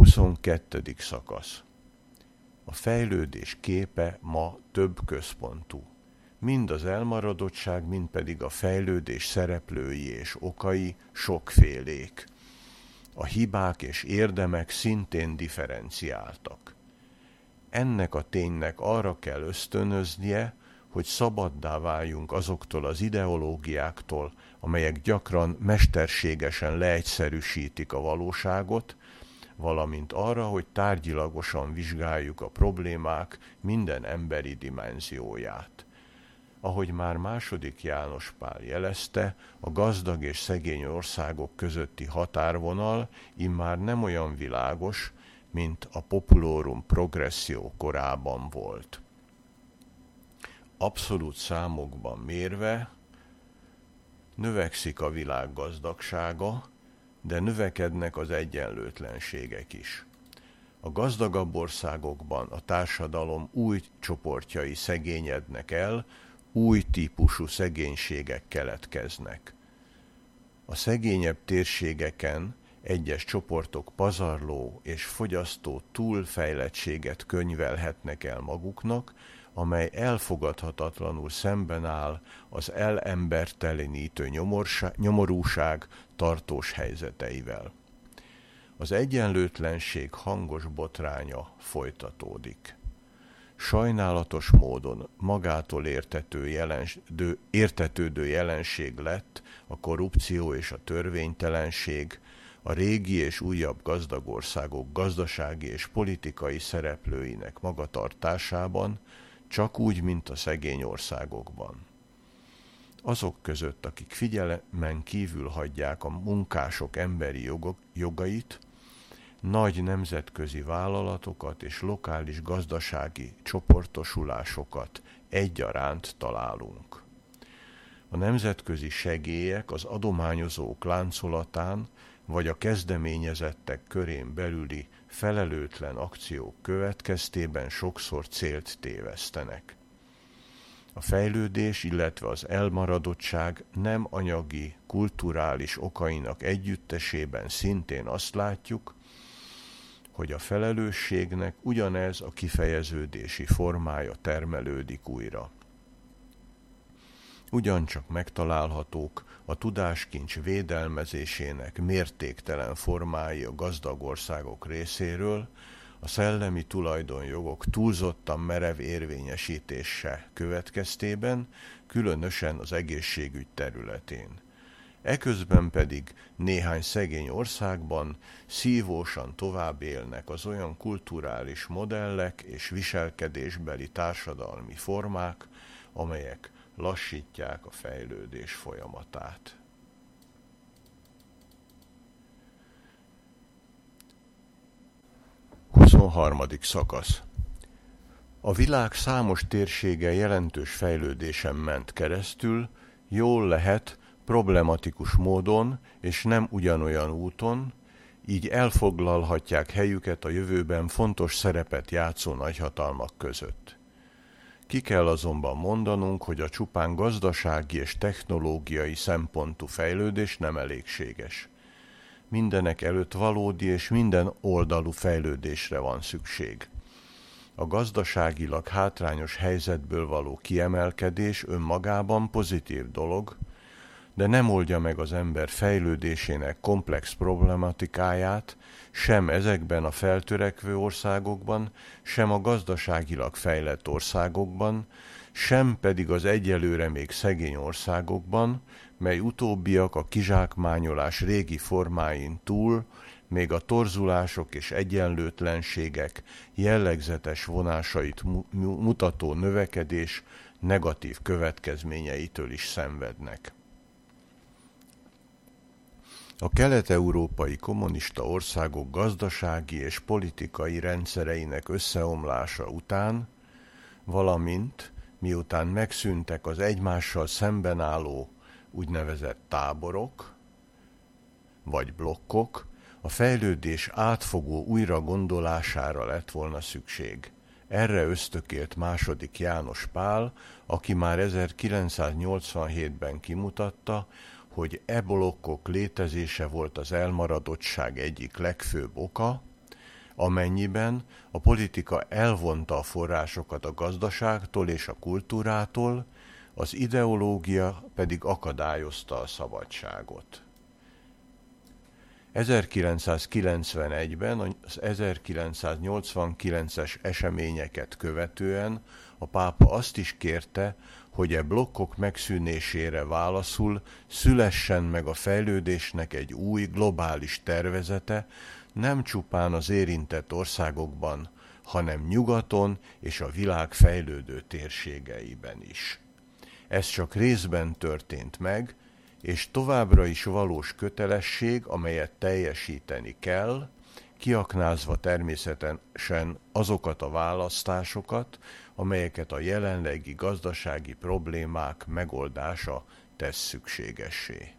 22. szakasz. A fejlődés képe ma több központú. Mind az elmaradottság, mind pedig a fejlődés szereplői és okai sokfélék. A hibák és érdemek szintén differenciáltak. Ennek a ténynek arra kell ösztönöznie, hogy szabaddá váljunk azoktól az ideológiáktól, amelyek gyakran mesterségesen leegyszerűsítik a valóságot, valamint arra, hogy tárgyilagosan vizsgáljuk a problémák minden emberi dimenzióját. Ahogy már II. János Pál jelezte, a gazdag és szegény országok közötti határvonal immár nem olyan világos, mint a populorum progressio korában volt. Abszolút számokban mérve növekszik a világ gazdagsága, de növekednek az egyenlőtlenségek is. A gazdagabb országokban a társadalom új csoportjai szegényednek el, új típusú szegénységek keletkeznek. A szegényebb térségeken egyes csoportok pazarló és fogyasztó túlfejlettséget könyvelhetnek el maguknak, amely elfogadhatatlanul szemben áll az elembertelenítő nyomorúság tartós helyzeteivel. Az egyenlőtlenség hangos botránya folytatódik. Sajnálatos módon magától értetődő jelenség lett a korrupció és a törvénytelenség, a régi és újabb gazdag országok gazdasági és politikai szereplőinek magatartásában, csak úgy, mint a szegény országokban. Azok között, akik figyelmen kívül hagyják a munkások emberi jogait, nagy nemzetközi vállalatokat és lokális gazdasági csoportosulásokat egyaránt találunk. A nemzetközi segélyek az adományozók láncolatán vagy a kezdeményezettek körén belüli felelőtlen akciók következtében sokszor célt tévesztenek. A fejlődés, illetve az elmaradottság nem anyagi, kulturális okainak együttesében szintén azt látjuk, hogy a felelősségnek ugyanez a kifejeződési formája termelődik újra. Ugyancsak megtalálhatók a tudáskincs védelmezésének mértéktelen formái a gazdag országok részéről, a szellemi tulajdonjogok túlzottan merev érvényesítése következtében, különösen az egészségügy területén. Eközben pedig néhány szegény országban szívósan tovább élnek az olyan kulturális modellek és viselkedésbeli társadalmi formák, amelyek lassítják a fejlődés folyamatát. Huszonharmadik szakasz. A világ számos térsége jelentős fejlődésen ment keresztül, jól lehet problematikus módon és nem ugyanolyan úton, így elfoglalhatják helyüket a jövőben fontos szerepet játszó nagyhatalmak között. Ki kell azonban mondanunk, hogy a csupán gazdasági és technológiai szempontú fejlődés nem elégséges. Mindenek előtt valódi és minden oldalú fejlődésre van szükség. A gazdaságilag hátrányos helyzetből való kiemelkedés önmagában pozitív dolog, de nem oldja meg az ember fejlődésének komplex problematikáját, sem ezekben a feltörekvő országokban, sem a gazdaságilag fejlett országokban, sem pedig az egyelőre még szegény országokban, mely utóbbiak a kizsákmányolás régi formáin túl, még a torzulások és egyenlőtlenségek jellegzetes vonásait mutató növekedés negatív következményeitől is szenvednek. A kelet-európai kommunista országok gazdasági és politikai rendszereinek összeomlása után, valamint miután megszűntek az egymással szemben álló úgynevezett táborok vagy blokkok, a fejlődés átfogó újragondolására lett volna szükség. Erre ösztökélt II. János Pál, aki már 1987-ben kimutatta, hogy blokkok létezése volt az elmaradottság egyik legfőbb oka, amennyiben a politika elvonta a forrásokat a gazdaságtól és a kultúrától, az ideológia pedig akadályozta a szabadságot. 1991-ben az 1989-es eseményeket követően a pápa azt is kérte, hogy e blokkok megszűnésére válaszul szülessen meg a fejlődésnek egy új globális tervezete, nem csupán az érintett országokban, hanem nyugaton és a világ fejlődő térségeiben is. Ez csak részben történt meg, és továbbra is valós kötelesség, amelyet teljesíteni kell, kiaknázva természetesen azokat a választásokat, amelyeket a jelenlegi gazdasági problémák megoldása tesz szükségessé.